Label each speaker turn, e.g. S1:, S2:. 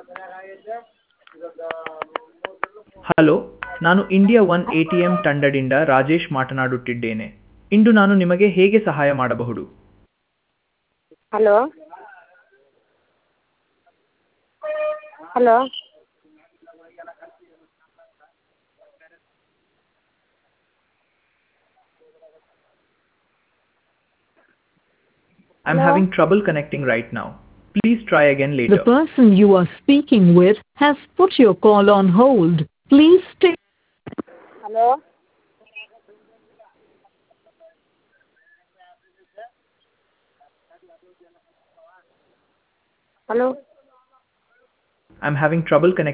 S1: Hello, ನಾನು India one ATM ತಂಡದಿಂದ ರಾಜೇಶ್ ಮಾತನಾಡುತ್ತಿದ್ದೇನೆ. ಇಂದು ನಾನು ನಿಮಗೆ ಹೇಗೆ ಸಹಾಯ ಮಾಡಬಹುದು?
S2: Hello hello
S1: I'm
S2: hello
S1: having trouble connecting right now. Please try again
S3: The
S1: later.
S3: person you are speaking with has put your call on hold. Please stay.
S2: Hello hello
S1: I'm having trouble connecting